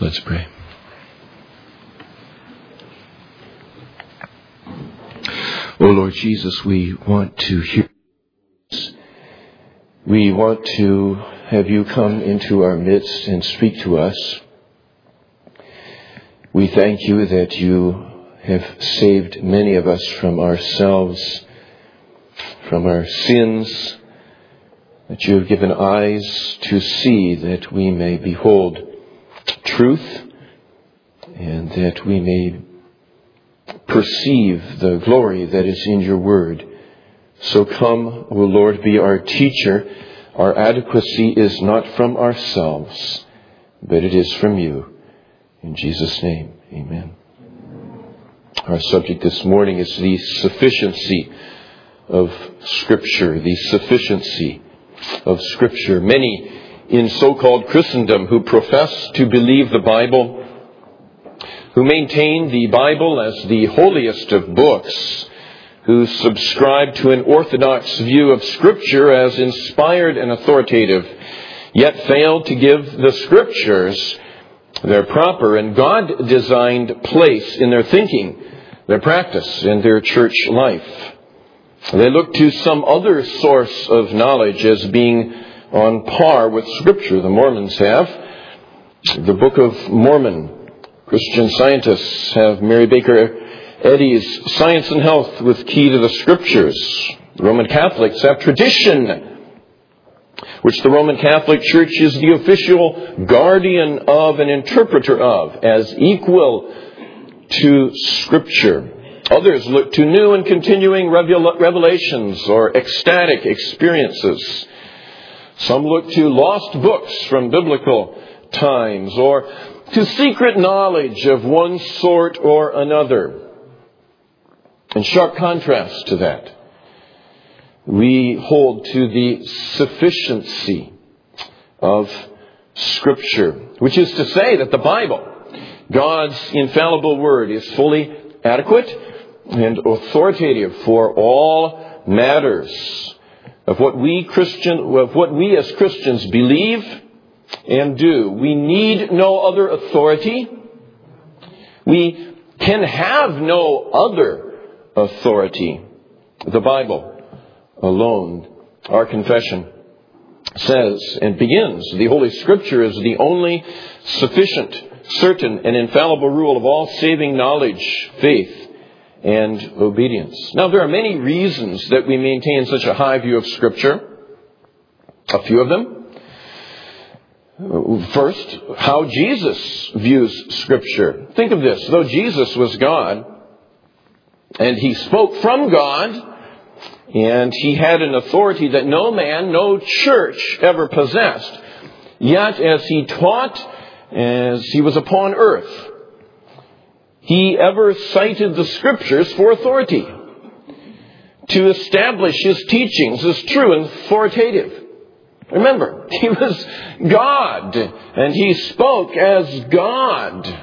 Let's pray. O Lord Jesus, we want to hear. We want to have you come into our midst and speak to us. We thank you that you have saved many of us from ourselves, from our sins, that you have given eyes to see that we may behold truth and that we may perceive the glory that is in your word. So come, O Lord, be our teacher. Our adequacy is not from ourselves, but it is from you. In Jesus' name, amen. Our subject this morning is the sufficiency of Scripture. The sufficiency of Scripture. Many in so-called Christendom who profess to believe the Bible, who maintain the Bible as the holiest of books, who subscribe to an orthodox view of Scripture as inspired and authoritative, yet fail to give the Scriptures their proper and God-designed place in their thinking, their practice, and their church life. They look to some other source of knowledge as being on par with Scripture. The Mormons have. The Book of Mormon. Christian scientists have Mary Baker Eddy's Science and Health with Key to the Scriptures. The Roman Catholics have tradition, which the Roman Catholic Church is the official guardian of and interpreter of, as equal to Scripture. Others look to new and continuing revelations or ecstatic experiences. Some look to lost books from biblical times or to secret knowledge of one sort or another. In sharp contrast to that, we hold to the sufficiency of Scripture, which is to say that the Bible, God's infallible Word, is fully adequate and authoritative for all matters of what we as Christians believe and do. We need no other authority. We can have no other authority. The Bible alone. Our confession says and begins, the Holy Scripture is the only sufficient, certain, and infallible rule of all saving knowledge, faith, and obedience. Now, there are many reasons that we maintain such a high view of Scripture. A few of them. First, how Jesus views Scripture. Think of this. Though Jesus was God, and He spoke from God, and He had an authority that no man, no church ever possessed, yet as He taught, as He was upon earth, He ever cited the Scriptures for authority, to establish His teachings as true and authoritative. Remember, He was God, and He spoke as God.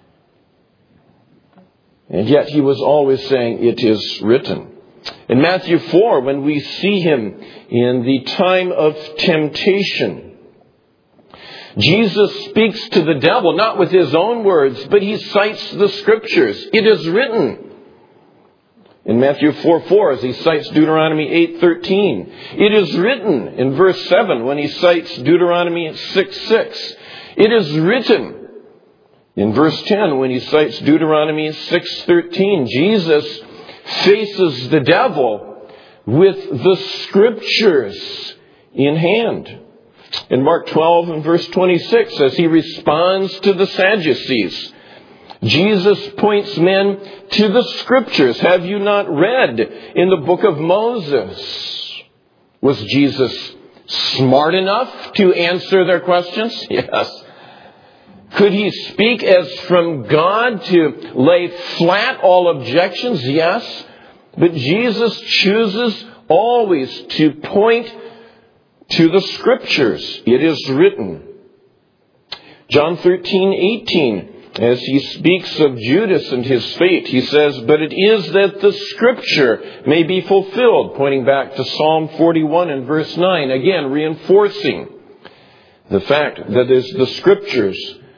And yet He was always saying, it is written. In Matthew 4, when we see Him in the time of temptation, Jesus speaks to the devil, not with His own words, but He cites the Scriptures. It is written. In Matthew 4:4, as He cites Deuteronomy 8:13. It is written in verse 7, when He cites Deuteronomy 6:6. It is written in verse 10, when He cites Deuteronomy 6:13. Jesus faces the devil with the Scriptures in hand. In Mark 12 and verse 26, as He responds to the Sadducees, Jesus points men to the Scriptures. Have you not read in the book of Moses? Was Jesus smart enough to answer their questions? Yes. Could He speak as from God to lay flat all objections? Yes. But Jesus chooses always to point to the Scriptures. It is written. John 13:18. As He speaks of Judas and his fate, He says, but it is that the Scripture may be fulfilled, pointing back to Psalm 41 and verse 9, again reinforcing the fact that it is the Scriptures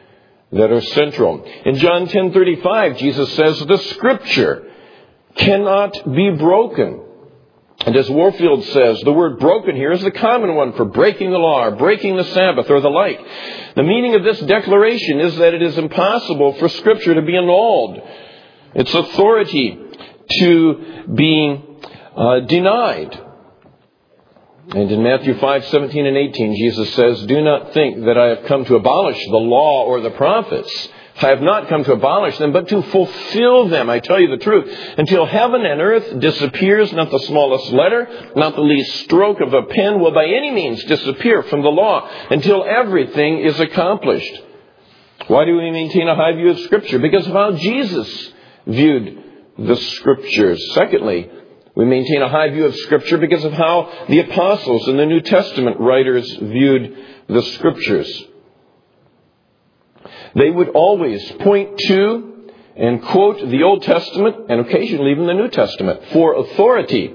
that are central. In John 10:35, Jesus says, the Scripture cannot be broken. And as Warfield says, the word broken here is the common one for breaking the law or breaking the Sabbath or the like. The meaning of this declaration is that it is impossible for Scripture to be annulled, its authority to be denied. And in Matthew 5:17 and 18, Jesus says, do not think that I have come to abolish the law or the prophets. I have not come to abolish them, but to fulfill them. I tell you the truth. Until heaven and earth disappears, not the smallest letter, not the least stroke of a pen will by any means disappear from the law until everything is accomplished. Why do we maintain a high view of Scripture? Because of how Jesus viewed the Scriptures. Secondly, we maintain a high view of Scripture because of how the apostles and the New Testament writers viewed the Scriptures. They would always point to and quote the Old Testament and occasionally even the New Testament for authority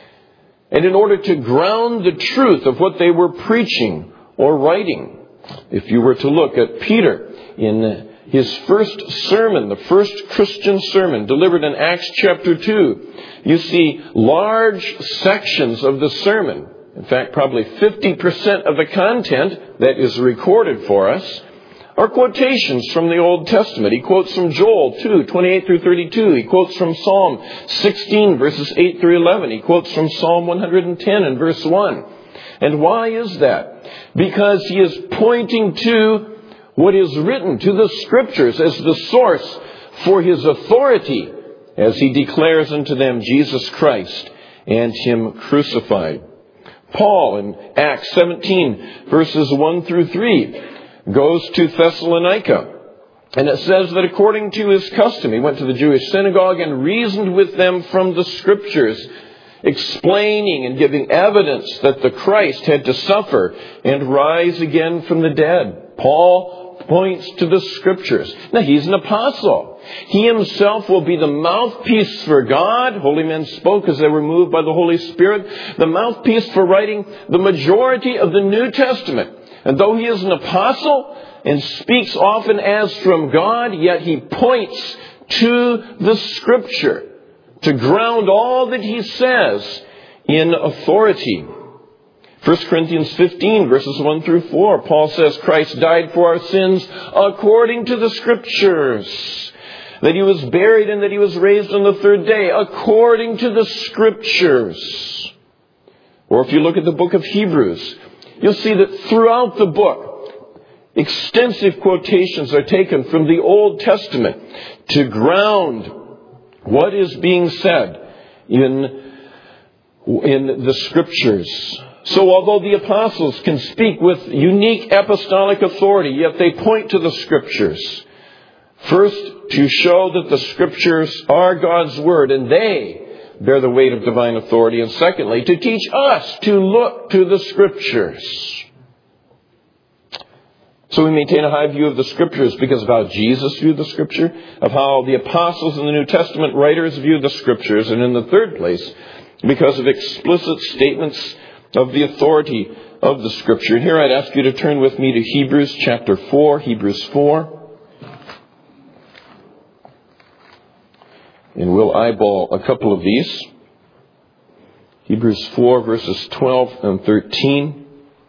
and in order to ground the truth of what they were preaching or writing. If you were to look at Peter in his first sermon, the first Christian sermon delivered in Acts chapter 2, you see large sections of the sermon. In fact, probably 50% of the content that is recorded for us are quotations from the Old Testament. He quotes from Joel 2:28 through 32. He quotes from Psalm 16, verses 8 through 11. He quotes from Psalm 110 and verse 1. And why is that? Because he is pointing to what is written, to the Scriptures, as the source for his authority, as he declares unto them Jesus Christ and Him crucified. Paul in Acts 17, verses 1 through 3, goes to Thessalonica. And it says that according to his custom, he went to the Jewish synagogue and reasoned with them from the Scriptures, explaining and giving evidence that the Christ had to suffer and rise again from the dead. Paul points to the Scriptures. Now, he's an apostle. He himself will be the mouthpiece for God. Holy men spoke as they were moved by the Holy Spirit. The mouthpiece for writing the majority of the New Testament. And though he is an apostle and speaks often as from God, yet he points to the Scripture to ground all that he says in authority. 1 Corinthians 15, verses 1 through 4, Paul says, Christ died for our sins according to the Scriptures, that he was buried and that he was raised on the third day according to the Scriptures. Or if you look at the book of Hebrews, you'll see that throughout the book, extensive quotations are taken from the Old Testament to ground what is being said in the Scriptures. So although the apostles can speak with unique apostolic authority, yet they point to the Scriptures. First, to show that the Scriptures are God's Word and they bear the weight of divine authority. And secondly, to teach us to look to the Scriptures. So we maintain a high view of the Scriptures because of how Jesus viewed the Scripture, of how the apostles and the New Testament writers viewed the Scriptures, and in the third place, because of explicit statements of the authority of the Scripture. And here I'd ask you to turn with me to Hebrews chapter 4, Hebrews 4. And we'll eyeball a couple of these. Hebrews 4, verses 12 and 13.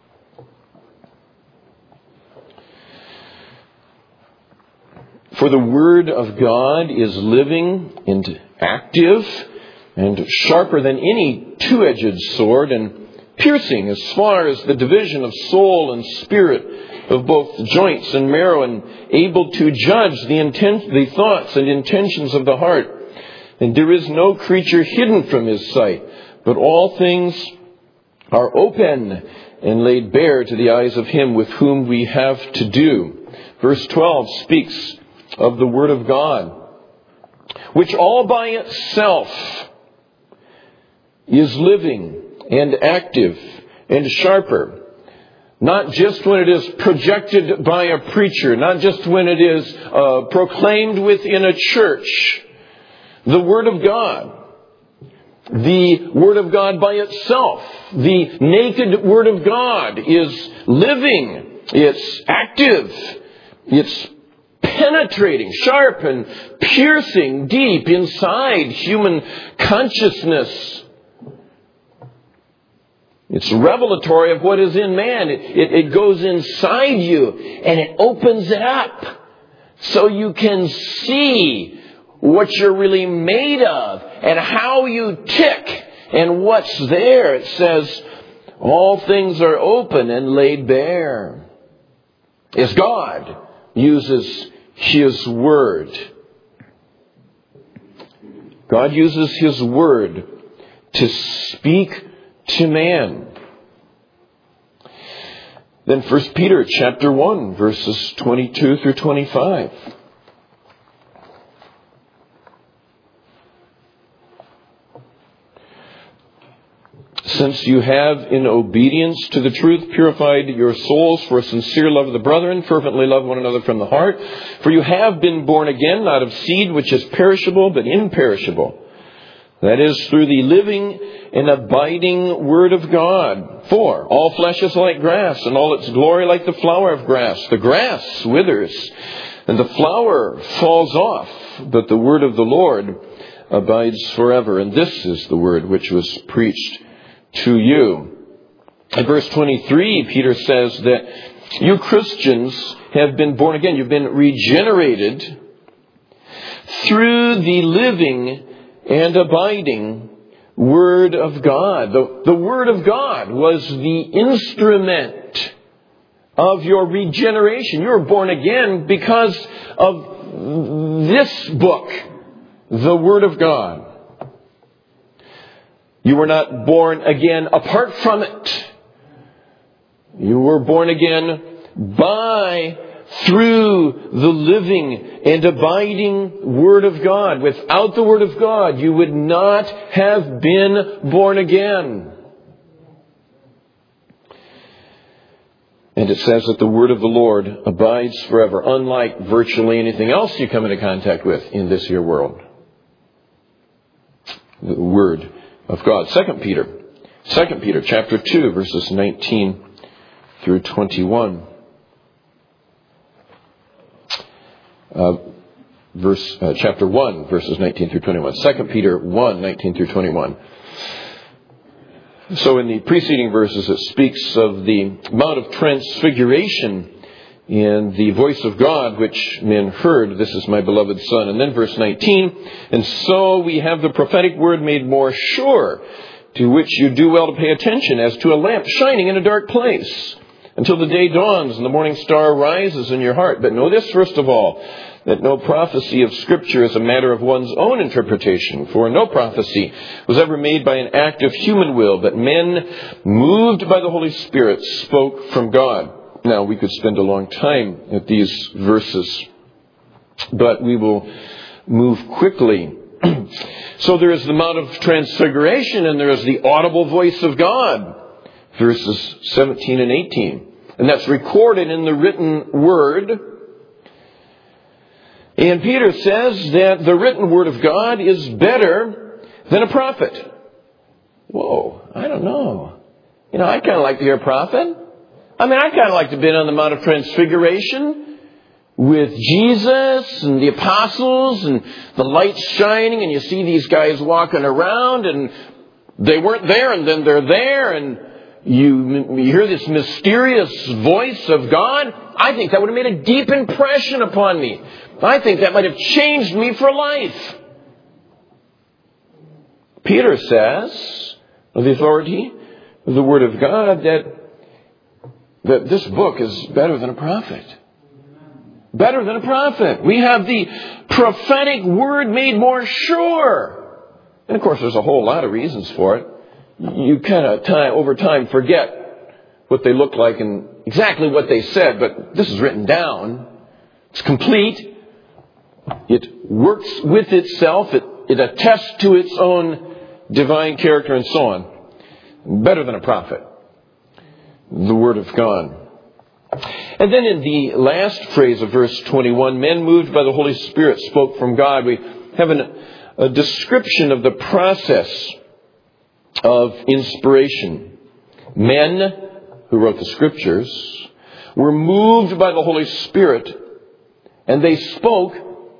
For the Word of God is living and active and sharper than any two-edged sword and piercing as far as the division of soul and spirit, of both joints and marrow, and able to judge the thoughts and intentions of the heart. And there is no creature hidden from His sight, but all things are open and laid bare to the eyes of Him with whom we have to do. Verse 12 speaks of the Word of God, which all by itself is living and active and sharper. Not just when it is projected by a preacher, not just when it is proclaimed within a church. The Word of God. The Word of God by itself, the naked Word of God, is living, it's active, it's penetrating, sharp and piercing deep inside human consciousness. It's revelatory of what is in man. It goes inside you and it opens it up so you can see what you're really made of and how you tick and what's there. It says, all things are open and laid bare. As God uses His Word. God uses His Word to speak to man. Then 1 Peter chapter 1, verses 22 through 25. Since you have, in obedience to the truth, purified your souls for a sincere love of the brethren, fervently love one another from the heart. For you have been born again, not of seed which is perishable, but imperishable. That is, through the living and abiding Word of God. For all flesh is like grass, and all its glory like the flower of grass. The grass withers, and the flower falls off, but the Word of the Lord abides forever. And this is the Word which was preached to you. In verse 23, Peter says that you Christians have been born again. You've been regenerated through the living and abiding Word of God. The Word of God was the instrument of your regeneration. You were born again because of this book, the Word of God. You were not born again apart from it. You were born again through the living and abiding Word of God. Without the Word of God, you would not have been born again. And it says that the Word of the Lord abides forever, unlike virtually anything else you come into contact with in this here world. The Word of God. 2 Peter chapter 2, verses 19 through 21. Chapter 1, verses 19 through 21. 2 Peter 1, 19 through 21. So in the preceding verses, it speaks of the Mount of Transfiguration and the voice of God which men heard, "This is my beloved Son." And then verse 19, "And so we have the prophetic word made more sure, to which you do well to pay attention, as to a lamp shining in a dark place, until the day dawns and the morning star rises in your heart. But know this, first of all, that no prophecy of Scripture is a matter of one's own interpretation. For no prophecy was ever made by an act of human will, but men, moved by the Holy Spirit, spoke from God." Now, we could spend a long time at these verses, but we will move quickly. So there is the Mount of Transfiguration, and there is the audible voice of God, verses 17 and 18. And that's recorded in the written Word. And Peter says that the written Word of God is better than a prophet. Whoa, I don't know. I'd kind of like to hear a prophet. I'd kind of like to have been on the Mount of Transfiguration with Jesus and the apostles and the lights shining, and you see these guys walking around and they weren't there and then they're there, and you hear this mysterious voice of God. I think that would have made a deep impression upon me. I think that might have changed me for life. Peter says, of the authority of the Word of God, that this book is better than a prophet. Better than a prophet. We have the prophetic word made more sure. And of course, there's a whole lot of reasons for it. You kind of over time forget what they look like and exactly what they said, but this is written down. It's complete. It works with itself. It attests to its own divine character and so on. Better than a prophet. The Word of God. And then in the last phrase of verse 21, men moved by the Holy Spirit spoke from God. We have a description of the process of inspiration. Men who wrote the Scriptures were moved by the Holy Spirit and they spoke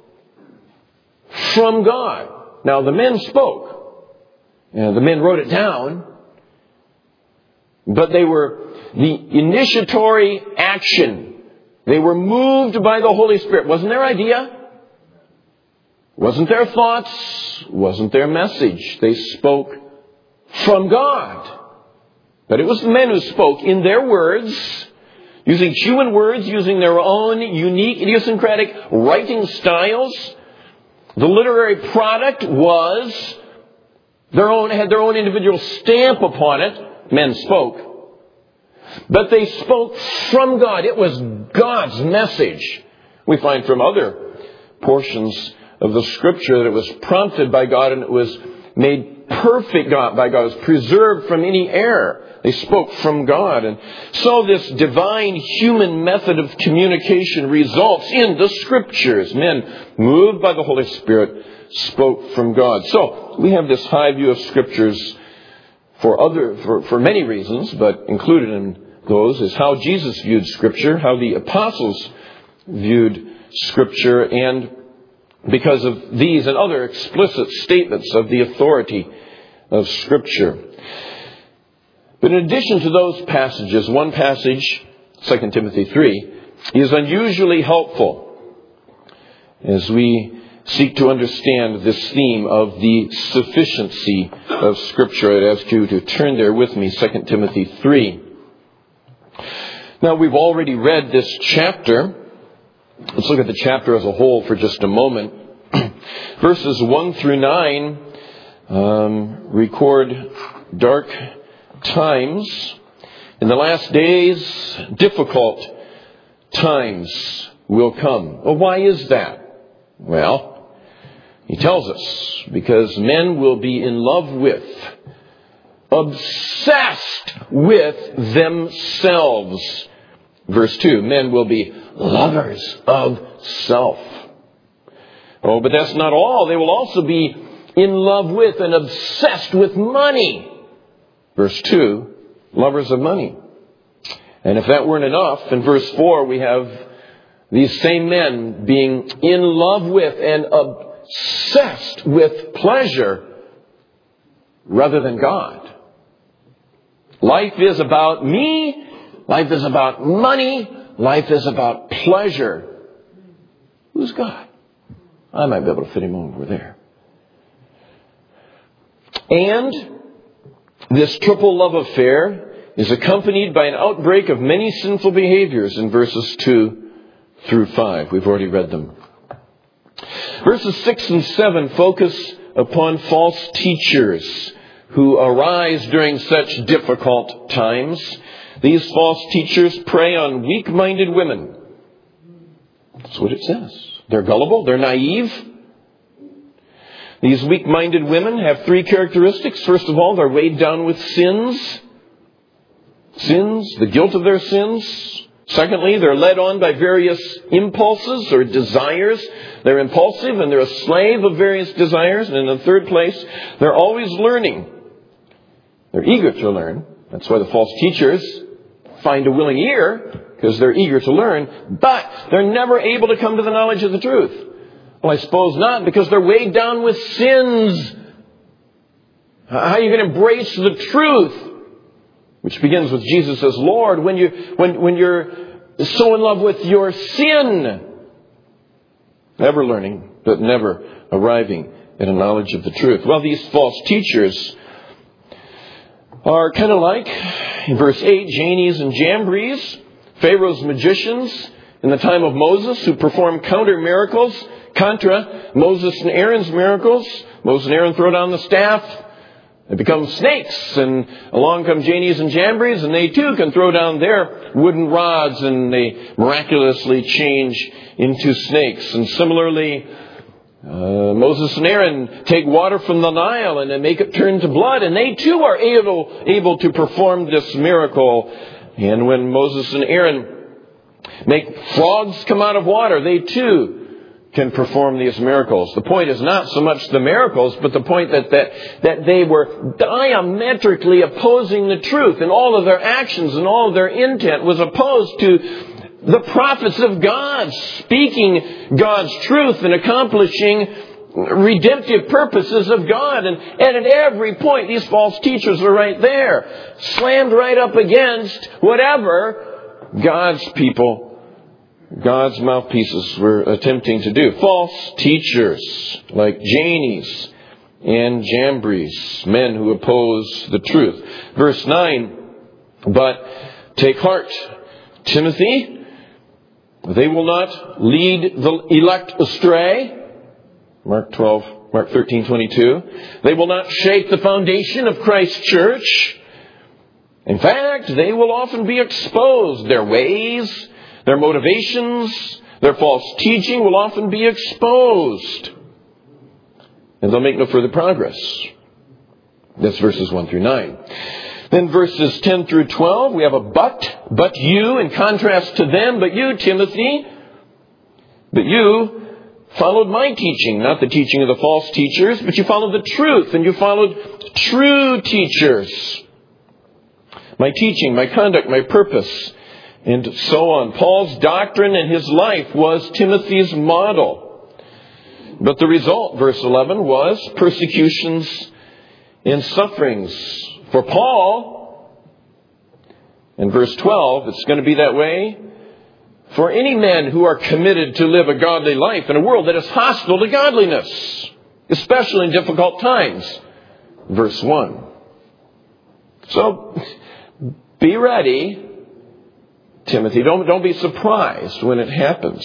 from God. Now, the men spoke. The men wrote it down. But they were the initiatory action. They were moved by the Holy Spirit. Wasn't their idea. Wasn't their thoughts. Wasn't their message. They spoke from God. But it was the men who spoke in their words, using human words, using their own unique, idiosyncratic writing styles. The literary product was had their own individual stamp upon it. Men spoke. But they spoke from God. It was God's message. We find from other portions of the Scripture that it was prompted by God and it was made perfect by God. It was preserved from any error. They spoke from God. And so this divine human method of communication results in the Scriptures. Men, moved by the Holy Spirit, spoke from God. So we have this high view of Scriptures for many reasons, but included in those is how Jesus viewed Scripture, how the apostles viewed Scripture, and because of these and other explicit statements of the authority of Scripture. But in addition to those passages, one passage, 2 Timothy 3, is unusually helpful as we seek to understand this theme of the sufficiency of Scripture. I'd ask you to turn there with me, 2 Timothy 3. Now, we've already read this chapter. Let's look at the chapter as a whole for just a moment. Verses 1 through 9 record dark times. In the last days, difficult times will come. Well, why is that? Well, he tells us, because men will be in love with, obsessed with themselves. Verse 2, men will be lovers of self. Oh, but that's not all. They will also be in love with and obsessed with money. Verse 2, lovers of money. And if that weren't enough, in verse 4 we have these same men being in love with and obsessed with pleasure rather than God. Life is about me. Life is about money. Life is about pleasure. Who's God? I might be able to fit him over there. And this triple love affair is accompanied by an outbreak of many sinful behaviors in verses 2 through 5. We've already read them. Verses 6 and 7 focus upon false teachers who arise during such difficult times. These false teachers prey on weak-minded women. That's what it says. They're gullible. They're naive. These weak-minded women have three characteristics. First of all, they're weighed down with sins. Sins, the guilt of their sins. Secondly, they're led on by various impulses or desires. They're impulsive and they're a slave of various desires. And in the third place, they're always learning. They're eager to learn. That's why the false teachers find a willing ear, because they're eager to learn, but they're never able to come to the knowledge of the truth. Well, I suppose not, because they're weighed down with sins. How are you going to embrace the truth? Which begins with Jesus as Lord when you're so in love with your sin. Never learning, but never arriving at a knowledge of the truth. Well, these false teachers are kind of like, in verse 8, Jannes and Jambres, Pharaoh's magicians in the time of Moses, who performed counter miracles contra Moses and Aaron's miracles. Moses and Aaron throw down the staff, they become snakes, and along come Jannes and Jambres, and they too can throw down their wooden rods, and they miraculously change into snakes. And similarly, Moses and Aaron take water from the Nile and they make it turn to blood, and they too are able to perform this miracle. And when Moses and Aaron make frogs come out of water, they too can perform these miracles. The point is not so much the miracles, but the point that they were diametrically opposing the truth, and all of their actions and all of their intent was opposed to the prophets of God, speaking God's truth and accomplishing redemptive purposes of God. And at every point, these false teachers are right there, slammed right up against whatever God's people, God's mouthpieces were attempting to do. False teachers like Jannes and Jambres, men who oppose the truth. Verse 9, but take heart, Timothy, they will not lead the elect astray. Mark 13:22. They will not shake the foundation of Christ's church. In fact, they will often be exposed. Their ways, their motivations, their false teaching will often be exposed. And they'll make no further progress. That's verses 1 through 9. Then verses 10 through 12, we have a but you, in contrast to them, but you, Timothy, but you followed my teaching, not the teaching of the false teachers, but you followed the truth, and you followed true teachers. My teaching, my conduct, my purpose, and so on. Paul's doctrine and his life was Timothy's model. But the result, verse 11, was persecutions and sufferings for Paul. In verse 12, it's going to be that way for any men who are committed to live a godly life in a world that is hostile to godliness, especially in difficult times. Verse 1. So, be ready, Timothy. Don't be surprised when it happens.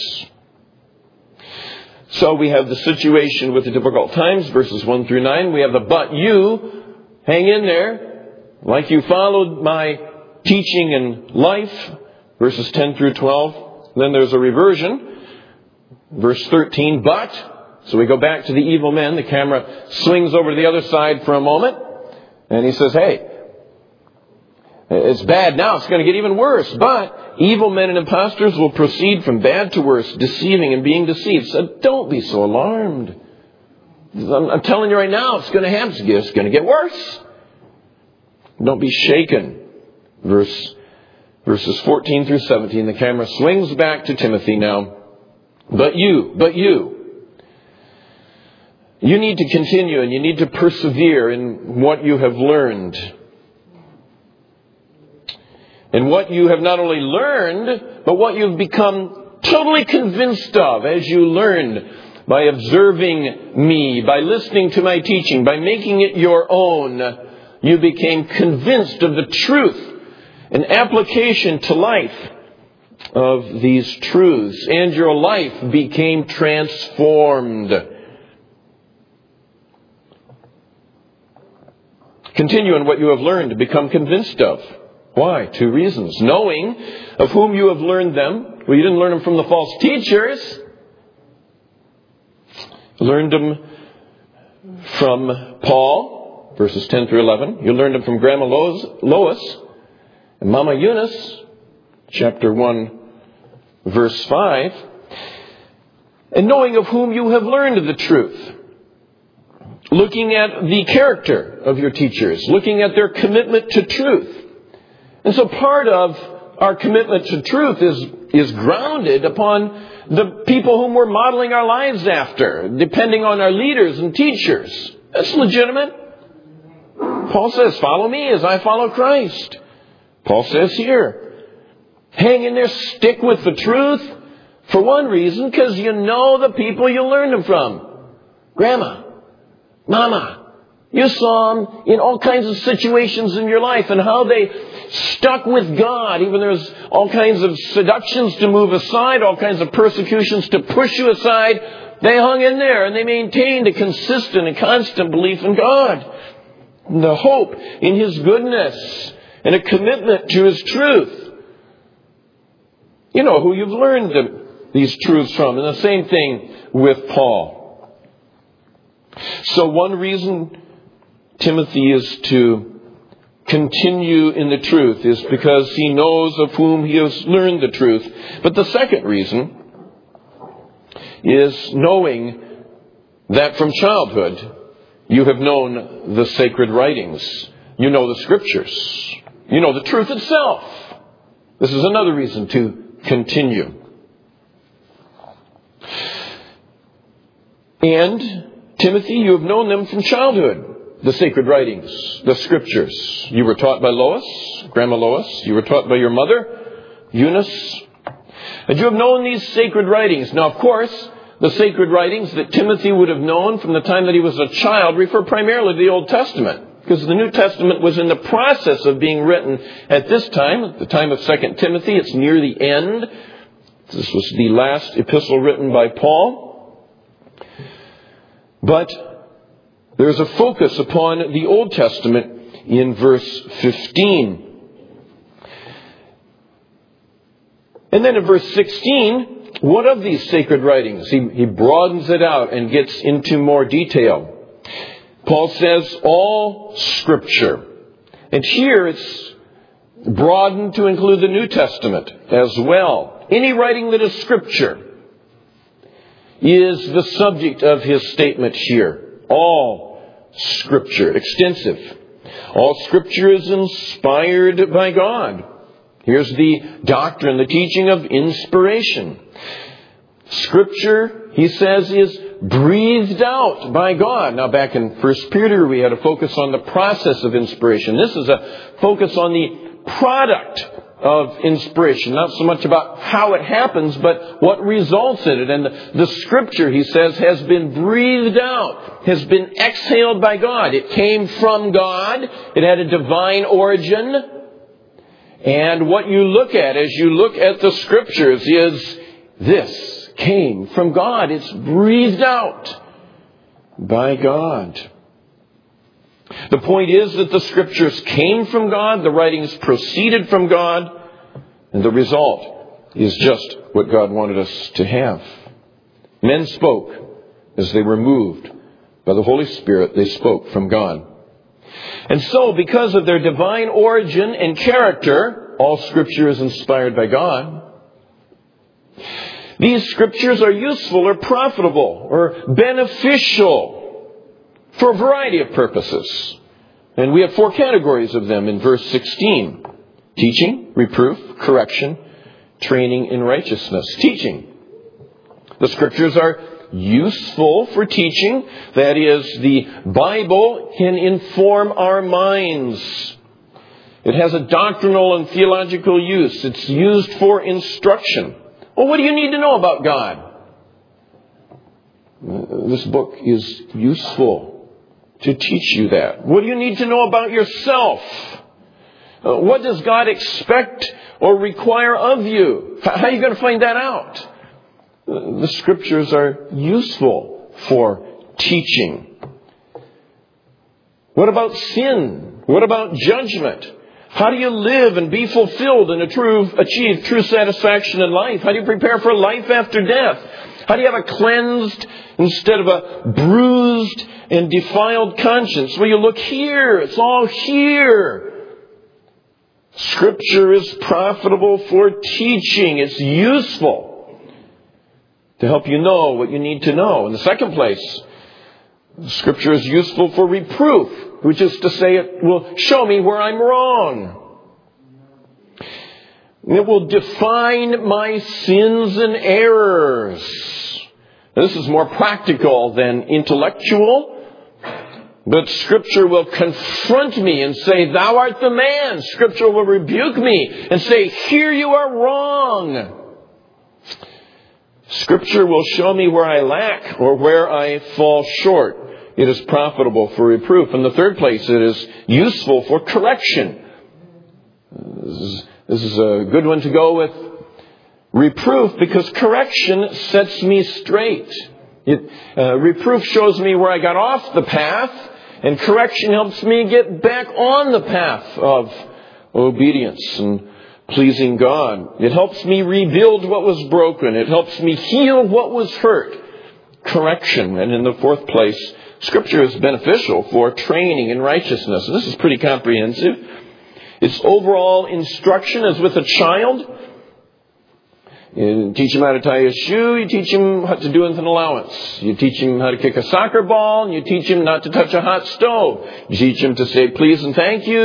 So we have the situation with the difficult times, verses 1 through 9. We have the but you, hang in there, like you followed my teaching and life, verses 10 through 12. Then there's a reversion. Verse 13, but. So we go back to the evil men. The camera swings over to the other side for a moment. And he says, hey, it's bad now. It's going to get even worse. But evil men and impostors will proceed from bad to worse, deceiving and being deceived. So don't be so alarmed. I'm telling you right now, it's going to happen. It's going to get worse. Don't be shaken. Verses 14 through 17, the camera swings back to Timothy now. But you need to continue and you need to persevere in what you have learned. And what you have not only learned, but what you've become totally convinced of as you learned by observing me, by listening to my teaching, by making it your own. You became convinced of the truth. An application to life of these truths, and your life became transformed. Continue in what you have learned to become convinced of. Why? 2 reasons. Knowing of whom you have learned them. Well, you didn't learn them from the false teachers. You learned them from Paul, verses 10 through 11. You learned them from Grandma Lois and Mama Eunice, chapter 1, verse 5. And knowing of whom you have learned the truth. Looking at the character of your teachers. Looking at their commitment to truth. And so part of our commitment to truth is grounded upon the people whom we're modeling our lives after. Depending on our leaders and teachers. That's legitimate. Paul says, follow me as I follow Christ. Paul says here, hang in there, stick with the truth. For one reason, because you know the people you learned them from. Grandma, Mama, you saw them in all kinds of situations in your life and how they stuck with God. Even there's all kinds of seductions to move aside, all kinds of persecutions to push you aside. They hung in there and they maintained a consistent and constant belief in God. And the hope in His goodness. And a commitment to His truth. You know who you've learned these truths from. And the same thing with Paul. So one reason Timothy is to continue in the truth is because he knows of whom he has learned the truth. But the second reason is knowing that from childhood you have known the sacred writings. You know the Scriptures. You know the truth itself. This is another reason to continue. And, Timothy, you have known them from childhood. The sacred writings, the scriptures. You were taught by Lois, Grandma Lois. You were taught by your mother, Eunice. And you have known these sacred writings. Now, of course, the sacred writings that Timothy would have known from the time that he was a child refer primarily to the Old Testament, because the New Testament was in the process of being written at this time, at the time of 2 Timothy. It's near the end. This was the last epistle written by Paul. But there's a focus upon the Old Testament in verse 15. And then in verse 16, what of these sacred writings? He broadens it out and gets into more detail. Paul says, all Scripture. And here it's broadened to include the New Testament as well. Any writing that is Scripture is the subject of his statement here. All Scripture. Extensive. All Scripture is inspired by God. Here's the doctrine, the teaching of inspiration. Scripture, he says, is breathed out by God. Now, back in 1 Peter, we had a focus on the process of inspiration. This is a focus on the product of inspiration. Not so much about how it happens, but what results in it. And the Scripture, he says, has been breathed out, has been exhaled by God. It came from God. It had a divine origin. And what you look at as you look at the Scriptures is this came from God. It's breathed out by God. The point is that the Scriptures came from God, the writings proceeded from God, and the result is just what God wanted us to have. Men spoke as they were moved by the Holy Spirit. They spoke from God. And so, because of their divine origin and character, all Scripture is inspired by God. These Scriptures are useful or profitable or beneficial for a variety of purposes. And we have 4 categories of them in verse 16. Teaching, reproof, correction, training in righteousness. Teaching. The Scriptures are useful for teaching. That is, the Bible can inform our minds. It has a doctrinal and theological use. It's used for instruction. Well, what do you need to know about God? This book is useful to teach you that. What do you need to know about yourself? What does God expect or require of you? How are you going to find that out? The Scriptures are useful for teaching. What about sin? What about judgment? How do you live and be fulfilled and achieve true satisfaction in life? How do you prepare for life after death? How do you have a cleansed instead of a bruised and defiled conscience? Well, you look here. It's all here. Scripture is profitable for teaching. It's useful to help you know what you need to know. In the second place, Scripture is useful for reproof, which is to say it will show me where I'm wrong. It will define my sins and errors. This is more practical than intellectual. But Scripture will confront me and say, thou art the man. Scripture will rebuke me and say, here you are wrong. Scripture will show me where I lack or where I fall short. It is profitable for reproof. In the third place, it is useful for correction. This is a good one to go with reproof, because correction sets me straight. Reproof shows me where I got off the path, and correction helps me get back on the path of obedience and pleasing God. It helps me rebuild what was broken. It helps me heal what was hurt. Correction. And in the fourth place, Scripture is beneficial for training in righteousness. This is pretty comprehensive. Its overall instruction is with a child. You teach him how to tie a shoe. You teach him what to do with an allowance. You teach him how to kick a soccer ball. And you teach him not to touch a hot stove. You teach him to say please and thank you.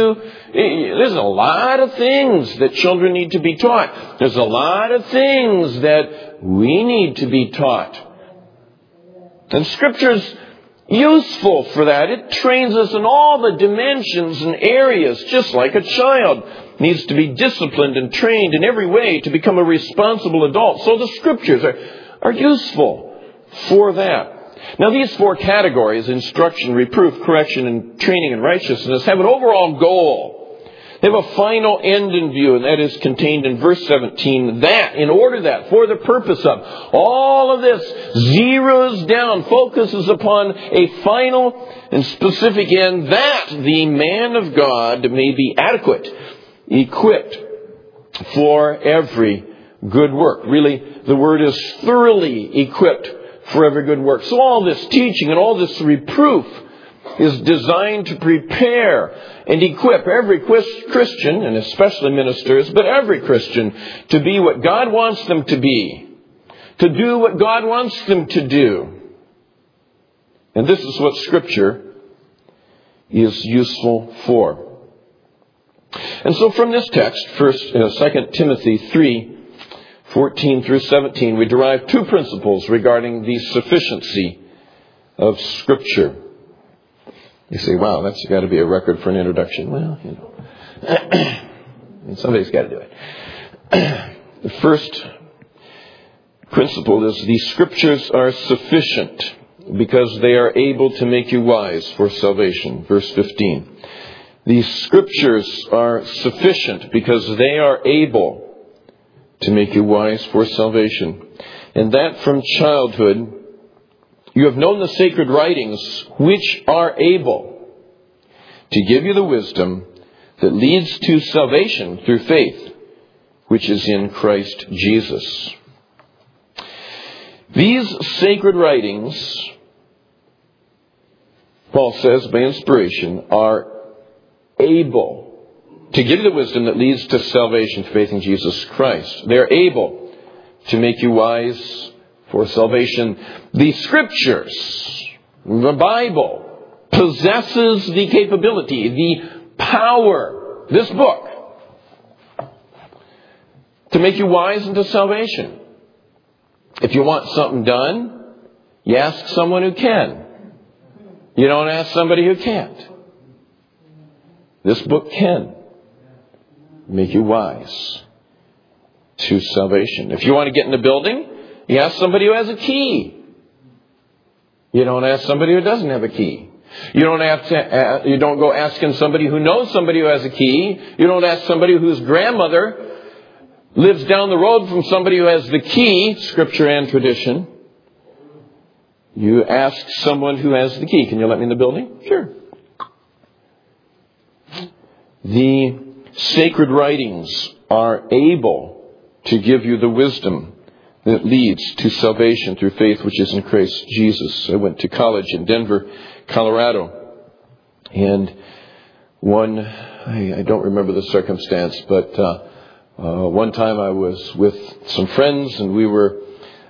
There's a lot of things that children need to be taught. There's a lot of things that we need to be taught. And Scripture's useful for that. It trains us in all the dimensions and areas, just like a child needs to be disciplined and trained in every way to become a responsible adult. So the Scriptures are useful for that. Now, these four categories, instruction, reproof, correction, and training in righteousness, have an overall goal. They have a final end in view, and that is contained in verse 17. That, in order that, for the purpose of, all of this zeroes down, focuses upon a final and specific end, that the man of God may be adequate, equipped for every good work. Really, the word is thoroughly equipped for every good work. So all this teaching and all this reproof is designed to prepare and equip every Christian, and especially ministers, but every Christian, to be what God wants them to be, to do what God wants them to do. And this is what Scripture is useful for. And so from this text, 2 Timothy 3:14 through 17, we derive two principles regarding the sufficiency of Scripture. You say, wow, that's got to be a record for an introduction. Well, and somebody's got to do it. The first principle is the Scriptures are sufficient because they are able to make you wise for salvation. Verse 15. The Scriptures are sufficient because they are able to make you wise for salvation. And that from childhood, you have known the sacred writings, which are able to give you the wisdom that leads to salvation through faith, which is in Christ Jesus. These sacred writings, Paul says, by inspiration, are able to give you the wisdom that leads to salvation through faith in Jesus Christ. They're able to make you wise for salvation. The Scriptures, the Bible, possesses the capability, the power, this book, to make you wise unto salvation. If you want something done, you ask someone who can. You don't ask somebody who can't. This book can make you wise to salvation. If you want to get in the building, you ask somebody who has a key. You don't ask somebody who doesn't have a key. You don't go asking somebody who knows somebody who has a key. You don't ask somebody whose grandmother lives down the road from somebody who has the key, Scripture and tradition. You ask someone who has the key. Can you let me in the building? Sure. The sacred writings are able to give you the wisdom that leads to salvation through faith which is in Christ Jesus. I went to college in Denver, Colorado. And I don't remember the circumstance, but one time I was with some friends and we were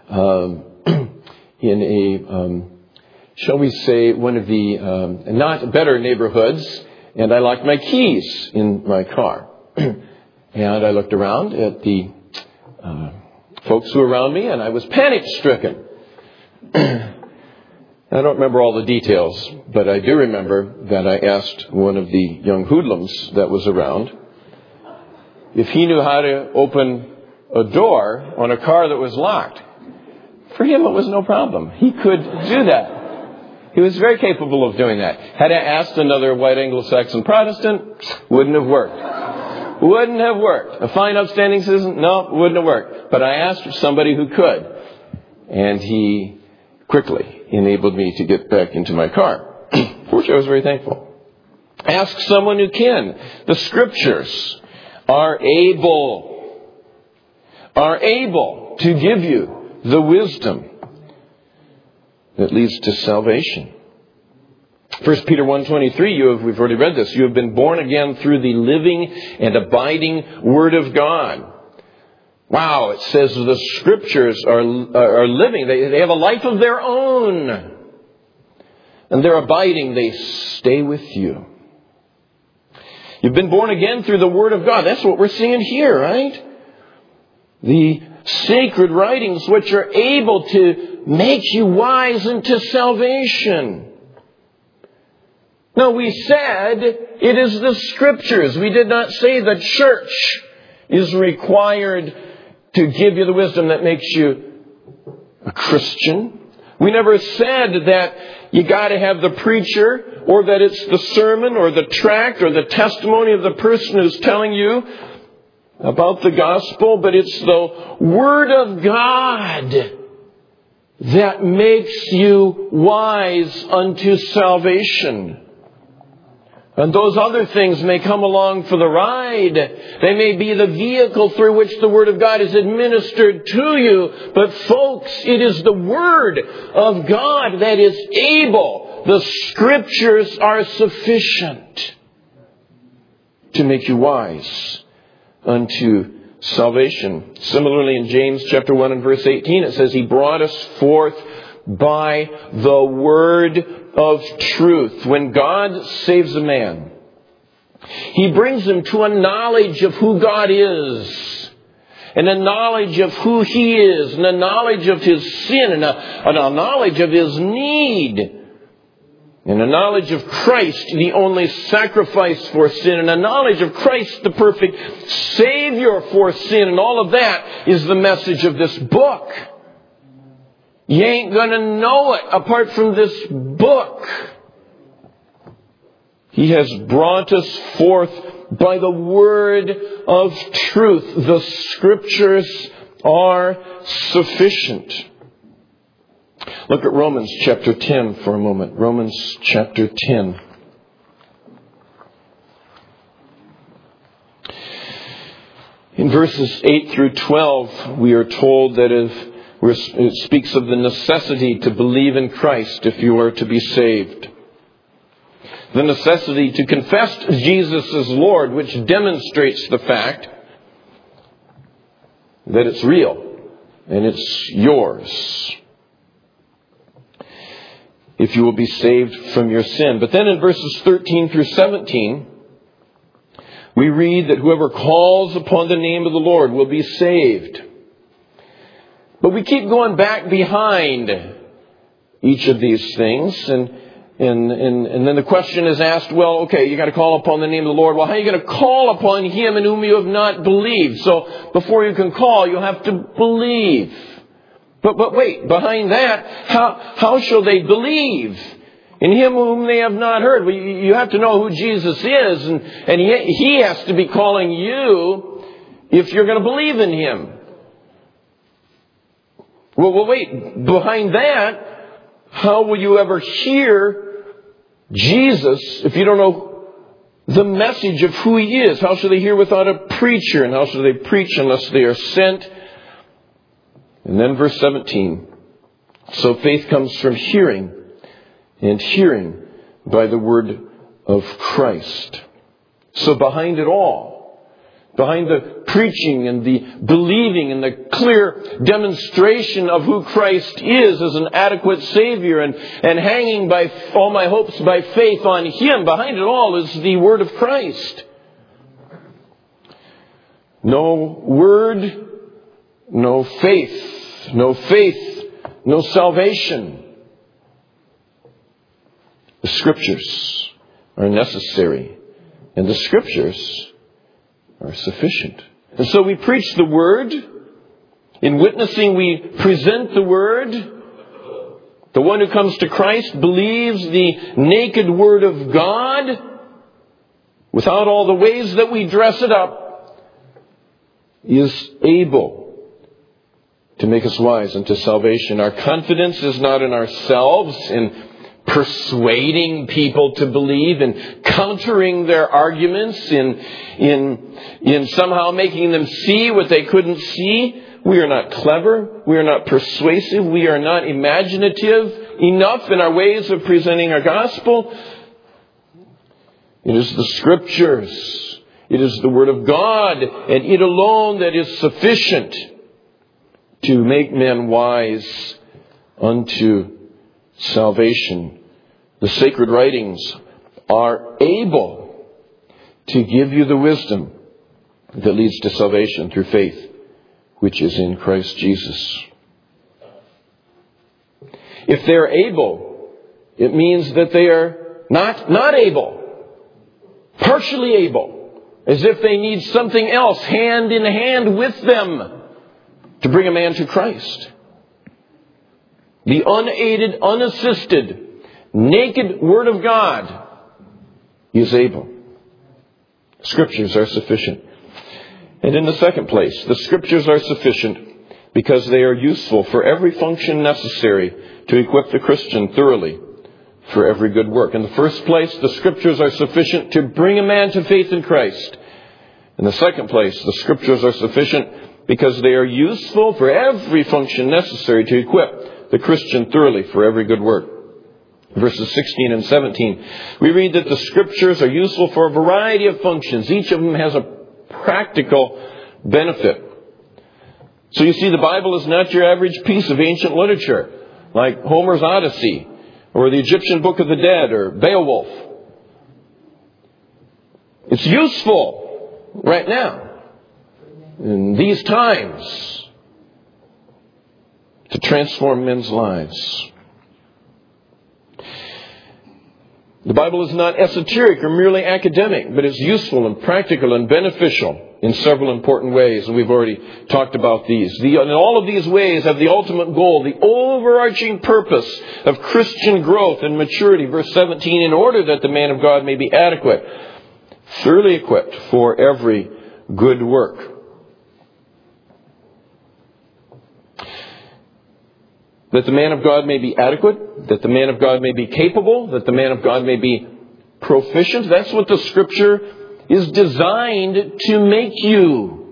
in a, shall we say, one of the not better neighborhoods, and I locked my keys in my car. And I looked around at the folks who were around me, and I was panic-stricken. I don't remember all the details, but I do remember that I asked one of the young hoodlums that was around if he knew how to open a door on a car that was locked. For him, it was no problem. He could do that. He was very capable of doing that. Had I asked another white Anglo-Saxon Protestant, wouldn't have worked. Wouldn't have worked. A fine upstanding citizen? No, wouldn't have worked. But I asked somebody who could. And he quickly enabled me to get back into my car. For which I was very thankful. Ask someone who can. The Scriptures are able to give you the wisdom that leads to salvation. 1 Peter 1:23, we've already read this. You have been born again through the living and abiding Word of God. Wow, it says the Scriptures are living. They have a life of their own. And they're abiding. They stay with you. You've been born again through the Word of God. That's what we're seeing here, right? The sacred writings which are able to make you wise unto salvation. Now, we said it is the Scriptures. We did not say the church is required to give you the wisdom that makes you a Christian. We never said that you got to have the preacher, or that it's the sermon or the tract or the testimony of the person who's telling you about the gospel, but it's the Word of God that makes you wise unto salvation. And those other things may come along for the ride. They may be the vehicle through which the Word of God is administered to you. But folks, it is the Word of God that is able. The Scriptures are sufficient to make you wise unto salvation. Similarly, in James chapter 1 and verse 18, it says, He brought us forth by the word of truth. When God saves a man, He brings him to a knowledge of who God is, and a knowledge of who He is, and a knowledge of his sin, and a knowledge of his need, and a knowledge of Christ, the only sacrifice for sin, and a knowledge of Christ, the perfect Savior for sin. And all of that is the message of this book. You ain't going to know it apart from this book. He has brought us forth by the word of truth. The Scriptures are sufficient. Look at Romans chapter 10 for a moment. Romans chapter 10. In verses 8 through 12, we are told that it speaks of the necessity to believe in Christ if you are to be saved. The necessity to confess Jesus as Lord, which demonstrates the fact that it's real and it's yours, if you will be saved from your sin. But then in verses 13 through 17, we read that whoever calls upon the name of the Lord will be saved. But we keep going back behind each of these things, and then the question is asked, well, okay, you got to call upon the name of the Lord. Well, how are you going to call upon Him in whom you have not believed? So before you can call, you have to believe. But wait, behind that, how shall they believe in Him whom they have not heard? Well, you have to know who Jesus is, and He has to be calling you if you're going to believe in Him. Well, wait, behind that, how will you ever hear Jesus if you don't know the message of who He is? How shall they hear without a preacher? And how shall they preach unless they are sent? And then verse 17. So faith comes from hearing, and hearing by the word of Christ. So behind it all, behind the preaching and the believing and the clear demonstration of who Christ is as an adequate Savior, and hanging by all my hopes by faith on Him, behind it all is the word of Christ. No word, no faith. No faith, no salvation. The Scriptures are necessary, and the Scriptures are sufficient. And so we preach the Word. In witnessing, we present the Word. The one who comes to Christ believes the naked Word of God without all the ways that we dress it up, is able to make us wise unto salvation. Our confidence is not in ourselves, in persuading people to believe, in countering their arguments, in somehow making them see what they couldn't see. We are not clever. We are not persuasive. We are not imaginative enough in our ways of presenting our gospel. It is the Scriptures. It is the Word of God, and it alone that is sufficient to make men wise unto salvation. The sacred writings are able to give you the wisdom that leads to salvation through faith, which is in Christ Jesus. If they are able, it means that they are not able, partially able, as if they need something else hand in hand with them to bring a man to Christ. The unaided, unassisted, naked Word of God is able. Scriptures are sufficient. And in the second place, the Scriptures are sufficient because they are useful for every function necessary to equip the Christian thoroughly for every good work. In the first place, the Scriptures are sufficient to bring a man to faith in Christ. In the second place, the Scriptures are sufficient because they are useful for every function necessary to equip the Christian thoroughly for every good work. Verses 16 and 17, we read that the Scriptures are useful for a variety of functions. Each of them has a practical benefit. So you see, the Bible is not your average piece of ancient literature, like Homer's Odyssey, or the Egyptian Book of the Dead, or Beowulf. It's useful right now, in these times, to transform men's lives. The Bible is not esoteric or merely academic, but it's useful and practical and beneficial in several important ways, and we've already talked about these. And all of these ways have the ultimate goal, the overarching purpose of Christian growth and maturity. Verse 17, in order that the man of God may be adequate, thoroughly equipped for every good work. That the man of God may be adequate, that the man of God may be capable, that the man of God may be proficient. That's what the Scripture is designed to make you.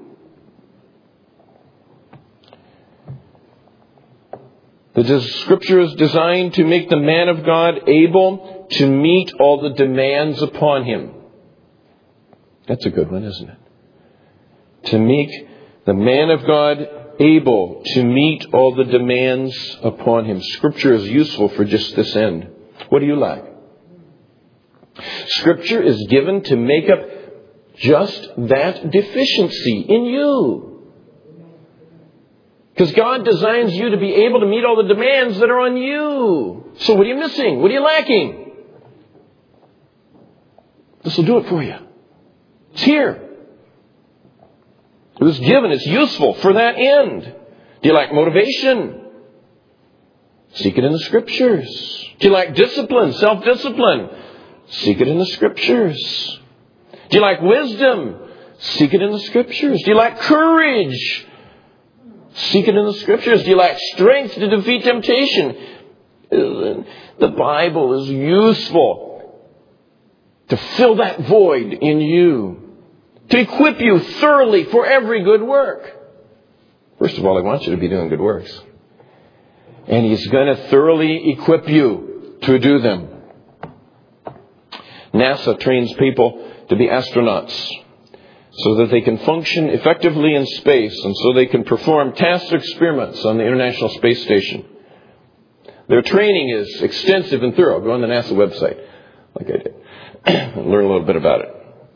The Scripture is designed to make the man of God able to meet all the demands upon him. That's a good one, isn't it? To make the man of God able to meet all the demands upon him. Scripture is useful for just this end. What do you lack? Scripture is given to make up just that deficiency in you. Because God designs you to be able to meet all the demands that are on you. So what are you missing? What are you lacking? This will do it for you. It's here. It was given. It's useful for that end. Do you lack motivation? Seek it in the Scriptures. Do you lack discipline, self-discipline? Seek it in the Scriptures. Do you lack wisdom? Seek it in the Scriptures. Do you lack courage? Seek it in the Scriptures. Do you lack strength to defeat temptation? The Bible is useful to fill that void in you. To equip you thoroughly for every good work. First of all, He wants you to be doing good works. And He's going to thoroughly equip you to do them. NASA trains people to be astronauts so that they can function effectively in space and so they can perform task experiments on the International Space Station. Their training is extensive and thorough. Go on the NASA website, like I did, and learn a little bit about it.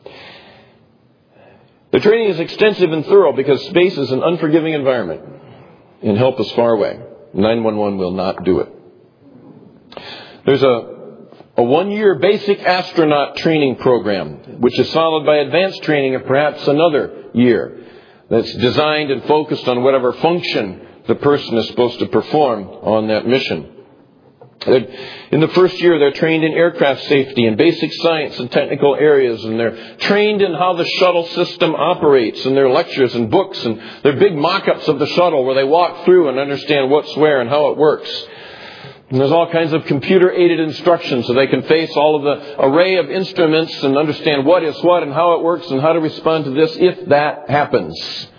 The training is extensive and thorough because space is an unforgiving environment and help is far away. 911 will not do it. There's a 1-year basic astronaut training program, which is followed by advanced training of perhaps another year, that's designed and focused on whatever function the person is supposed to perform on that mission. In the first year, they're trained in aircraft safety and basic science and technical areas, and they're trained in how the shuttle system operates, and their lectures and books, and their big mock-ups of the shuttle where they walk through and understand what's where and how it works. And there's all kinds of computer-aided instructions so they can face all of the array of instruments and understand what is what and how it works and how to respond to this if that happens.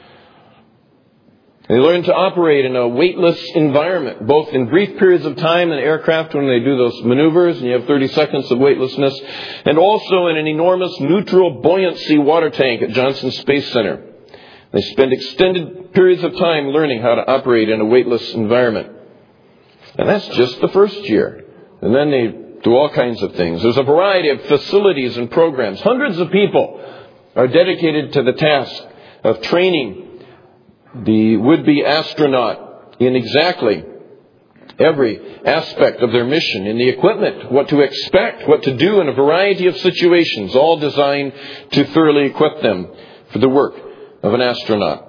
They learn to operate in a weightless environment, both in brief periods of time in the aircraft when they do those maneuvers and you have 30 seconds of weightlessness, and also in an enormous neutral buoyancy water tank at Johnson Space Center. They spend extended periods of time learning how to operate in a weightless environment. And that's just the first year. And then they do all kinds of things. There's a variety of facilities and programs. Hundreds of people are dedicated to the task of training the would-be astronaut in exactly every aspect of their mission, in the equipment, what to expect, what to do in a variety of situations, all designed to thoroughly equip them for the work of an astronaut.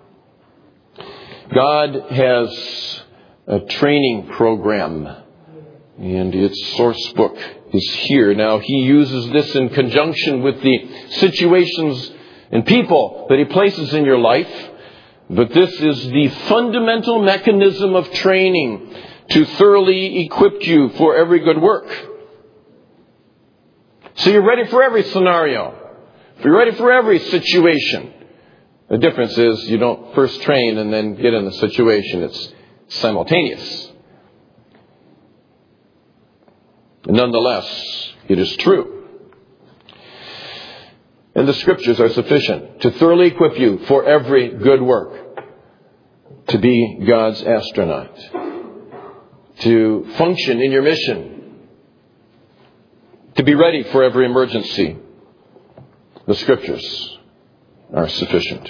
God has a training program, and its source book is here. Now, He uses this in conjunction with the situations and people that He places in your life, but this is the fundamental mechanism of training to thoroughly equip you for every good work. So you're ready for every scenario. You're ready for every situation. The difference is you don't first train and then get in the situation. It's simultaneous. Nonetheless, it is true. And the Scriptures are sufficient to thoroughly equip you for every good work. To be God's astronaut. To function in your mission. To be ready for every emergency. The Scriptures are sufficient.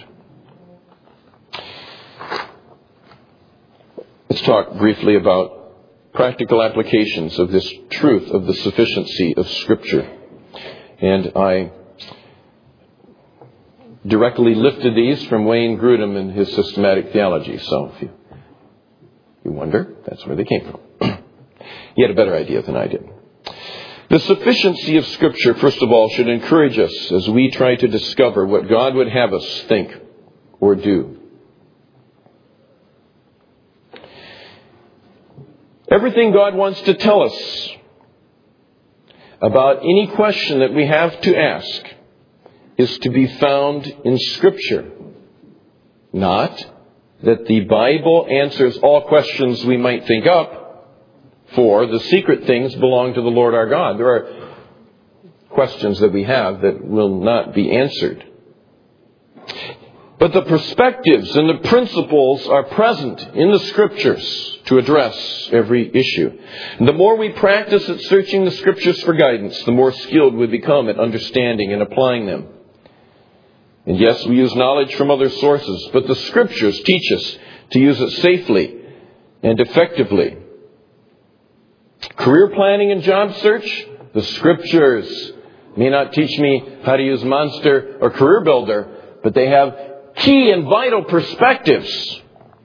Let's talk briefly about practical applications of this truth of the sufficiency of Scripture. And I directly lifted these from Wayne Grudem and his systematic theology. So if you wonder, that's where they came from. He had a better idea than I did. The sufficiency of Scripture, first of all, should encourage us as we try to discover what God would have us think or do. Everything God wants to tell us about any question that we have to ask is to be found in Scripture. Not that the Bible answers all questions we might think up, for the secret things belong to the Lord our God. There are questions that we have that will not be answered. But the perspectives and the principles are present in the Scriptures to address every issue. And the more we practice at searching the Scriptures for guidance, the more skilled we become at understanding and applying them. And yes, we use knowledge from other sources, but the Scriptures teach us to use it safely and effectively. Career planning and job search, the Scriptures may not teach me how to use Monster or Career Builder, but they have key and vital perspectives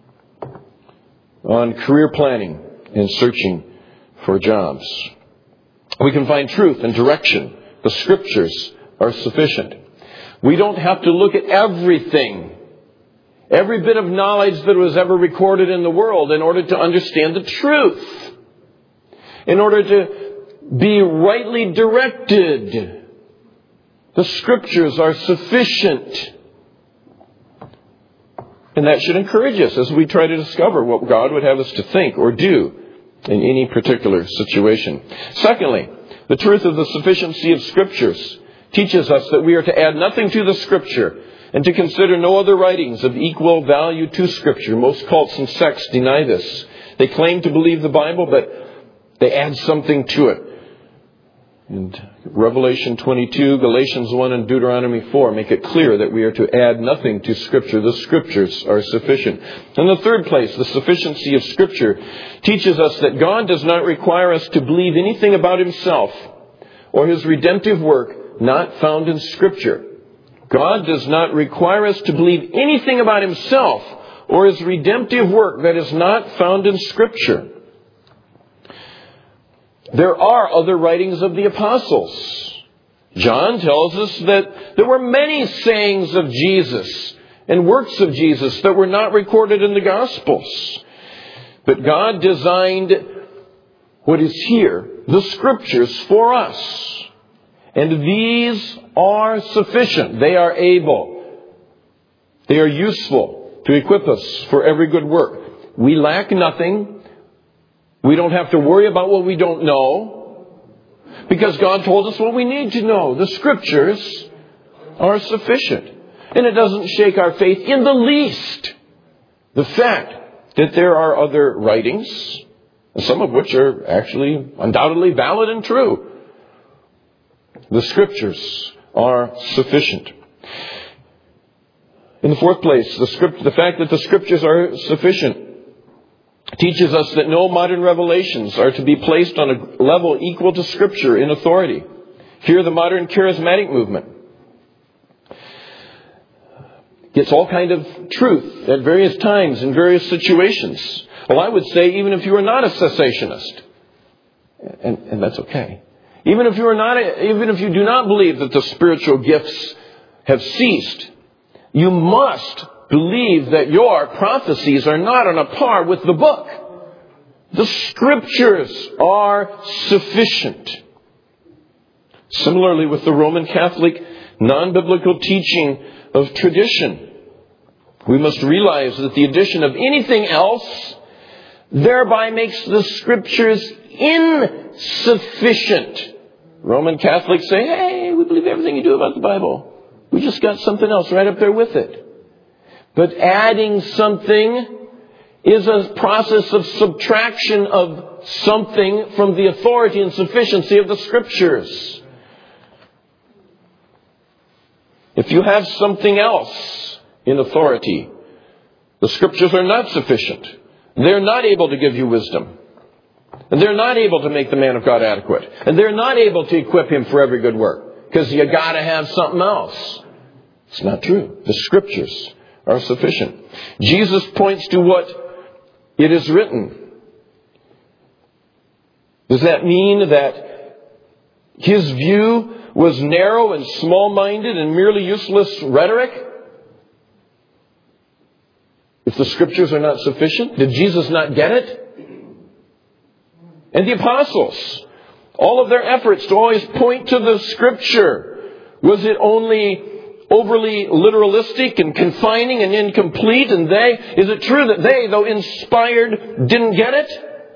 on career planning and searching for jobs. We can find truth and direction. The Scriptures are sufficient. We don't have to look at everything, every bit of knowledge that was ever recorded in the world in order to understand the truth. In order to be rightly directed. The Scriptures are sufficient. And that should encourage us as we try to discover what God would have us to think or do in any particular situation. Secondly, the truth of the sufficiency of Scriptures teaches us that we are to add nothing to the Scripture and to consider no other writings of equal value to Scripture. Most cults and sects deny this. They claim to believe the Bible, but they add something to it. And Revelation 22, Galatians 1, and Deuteronomy 4 make it clear that we are to add nothing to Scripture. The Scriptures are sufficient. In the third place, the sufficiency of Scripture teaches us that God does not require us to believe anything about Himself or His redemptive work not found in Scripture. God does not require us to believe anything about Himself or His redemptive work that is not found in Scripture. There are other writings of the apostles. John tells us that there were many sayings of Jesus and works of Jesus that were not recorded in the Gospels. But God designed what is here, the Scriptures, for us. And these are sufficient. They are able. They are useful to equip us for every good work. We lack nothing. We don't have to worry about what we don't know, because God told us what we need to know. The Scriptures are sufficient. And it doesn't shake our faith in the least. The fact that there are other writings some of which are actually undoubtedly valid and true. The Scriptures are sufficient. In the fourth place, the fact that the Scriptures are sufficient teaches us that no modern revelations are to be placed on a level equal to Scripture in authority. Here, the modern charismatic movement gets all kind of truth at various times in various situations. Well, I would say even if you are not a cessationist, and that's okay. Even if you do not believe that the spiritual gifts have ceased, you must believe that your prophecies are not on a par with the book. The Scriptures are sufficient. Similarly with the Roman Catholic non-biblical teaching of tradition, we must realize that the addition of anything else thereby makes the Scriptures insufficient. Roman Catholics say, hey, we believe everything you do about the Bible. We just got something else right up there with it. But adding something is a process of subtraction of something from the authority and sufficiency of the Scriptures. If you have something else in authority, the Scriptures are not sufficient. They're not able to give you wisdom. And they're not able to make the man of God adequate. And they're not able to equip him for every good work. Because you got to have something else. It's not true. The Scriptures are sufficient. Jesus points to what it is written. Does that mean that his view was narrow and small-minded and merely useless rhetoric? If the Scriptures are not sufficient, did Jesus not get it? And the apostles, all of their efforts to always point to the Scripture, was it only overly literalistic and confining and incomplete? And is it true that they, though inspired, didn't get it?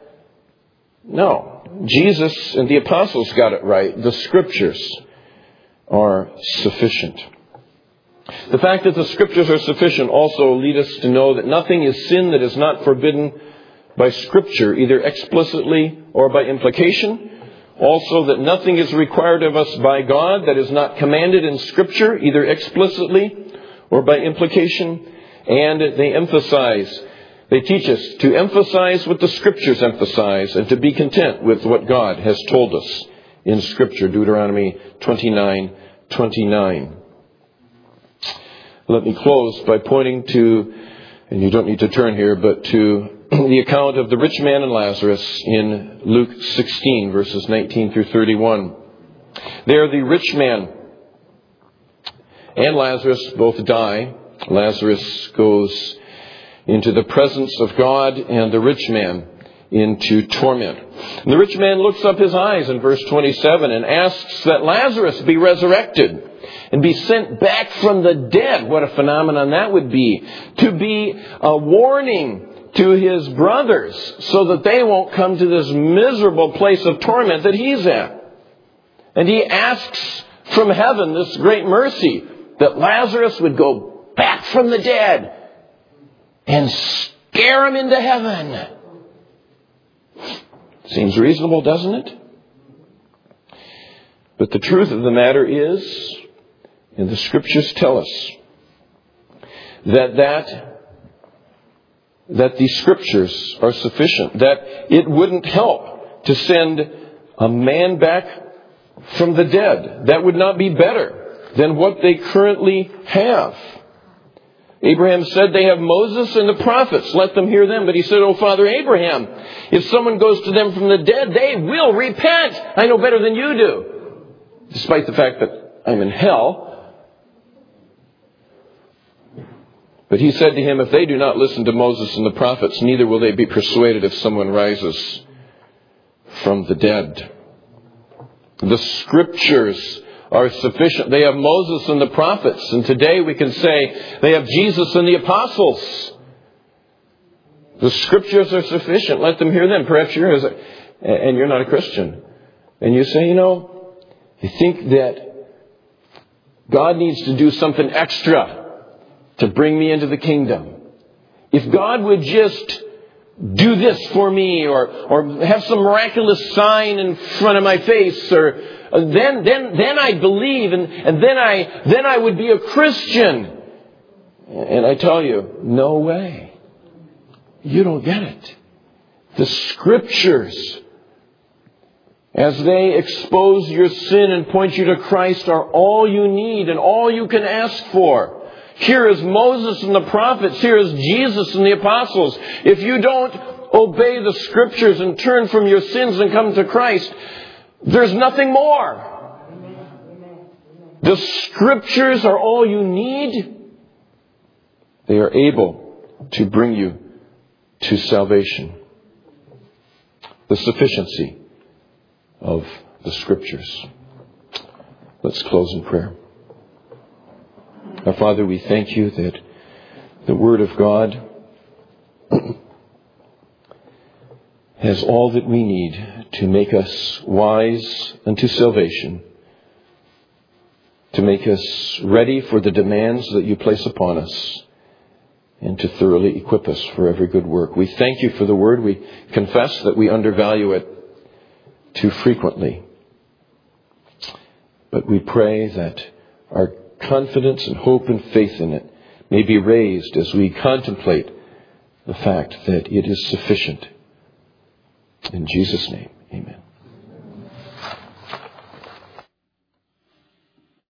No. Jesus and the apostles got it right. The Scriptures are sufficient. The fact that the Scriptures are sufficient also lead us to know that nothing is sin that is not forbidden by Scripture, either explicitly or by implication. Also, that nothing is required of us by God that is not commanded in Scripture, either explicitly or by implication. And they teach us to emphasize what the Scriptures emphasize and to be content with what God has told us in Scripture. Deuteronomy 29:29. Let me close by pointing to, and you don't need to turn here, but to the account of the rich man and Lazarus in Luke 16, verses 19 through 31. There the rich man and Lazarus both die. Lazarus goes into the presence of God and the rich man into torment. And the rich man looks up his eyes in verse 27 and asks that Lazarus be resurrected and be sent back from the dead. What a phenomenon that would be. To be a warning to his brothers so that they won't come to this miserable place of torment that he's at. And he asks from heaven this great mercy that Lazarus would go back from the dead and scare him into heaven. Seems reasonable, doesn't it? But the truth of the matter is, and the Scriptures tell us, that the Scriptures are sufficient, that it wouldn't help to send a man back from the dead. That would not be better than what they currently have. Abraham said they have Moses and the prophets. Let them hear them. But he said, "Oh, Father Abraham, if someone goes to them from the dead, they will repent. I know better than you do." Despite the fact that I'm in hell. But he said to him, if they do not listen to Moses and the prophets, neither will they be persuaded if someone rises from the dead. The Scriptures are sufficient. They have Moses and the prophets. And today we can say they have Jesus and the apostles. The Scriptures are sufficient. Let them hear them. Perhaps you're not a Christian. And you say, I think that God needs to do something extra to bring me into the kingdom. If God would just do this for me, or have some miraculous sign in front of my face, or then I believe, and then I would be a Christian. And I tell you, no way. You don't get it. The Scriptures, as they expose your sin and point you to Christ, are all you need and all you can ask for. Here is Moses and the prophets. Here is Jesus and the apostles. If you don't obey the Scriptures and turn from your sins and come to Christ, there's nothing more. The Scriptures are all you need. They are able to bring you to salvation. The sufficiency of the Scriptures. Let's close in prayer. Our Father, we thank you that the Word of God has all that we need to make us wise unto salvation, to make us ready for the demands that you place upon us, and to thoroughly equip us for every good work. We thank you for the Word. We confess that we undervalue it too frequently. But we pray that our confidence and hope and faith in it may be raised as we contemplate the fact that it is sufficient. In Jesus' name.